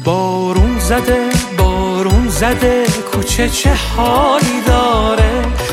بارون زده کوچه چه حالی داره،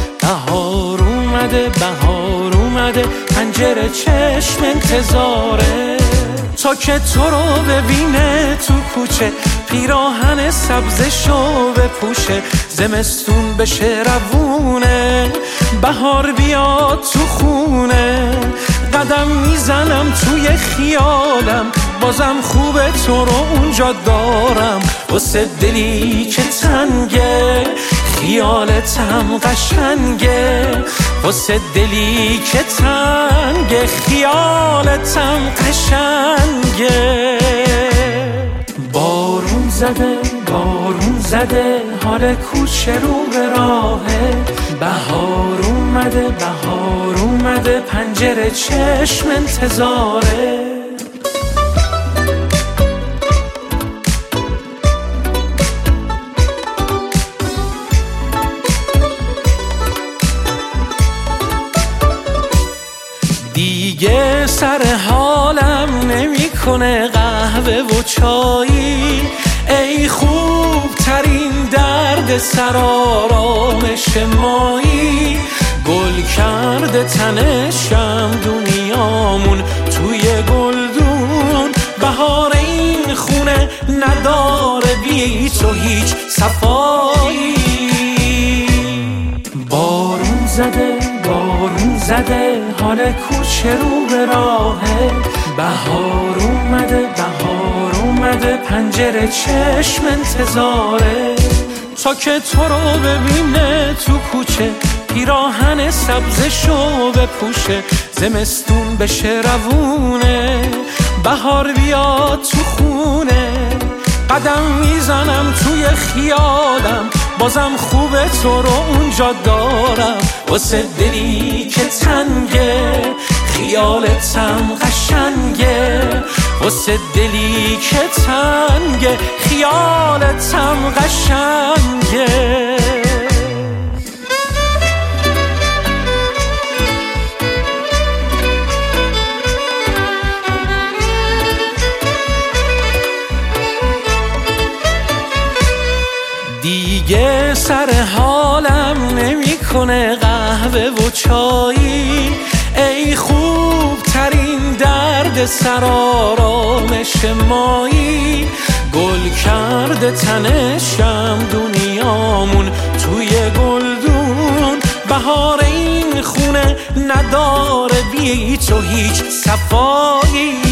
بهار اومده پنجره چشم انتظاره. تا که تو رو ببینه تو کوچه، پیراهن سبزشو بپوشه، زمستون بشه روونه، بهار بیاد تو خونه. قدم میزنم توی خیالم، بازم خوبه تو رو اونجا دارم. واسه دلی که تنگه، خیالتم قشنگه. واسه دلی که تنگه، خیالتم قشنگه. بارون زده حال کوچه رو به راهه. بهار اومده پنجره چشم انتظاره. دیگه سر حالم نمیکنه قهوه و چایی. ای خوب ترین درد سر آرامش مایی. گل کرده تنشم دنیامون توی گلدون. بهار این خونه نداره بی تو هیچ صفایی. بارون زده حال کوچه رو به راهه. بهار اومده پنجره چشم انتظاره. تا که تو رو ببینه تو کوچه، پیراهن سبزشو بپوشه، زمستون بشه روونه، بهار بیاد تو خونه. قدم میزنم توی خیالم، بازم خوبه تو رو اونجا دارم. واسه دلی که تنگه، خیالتم قشنگه. واسه دلی که تنگه، خیالتم قشنگه. دیگه سر حالم نمیکنه قهوه و چایی. ای خوب ترین درد سر آرامش مایی. گل کرده تنشم دنیامون توی گلدون. بهار این خونه نداره بی تو هیچ صفایی.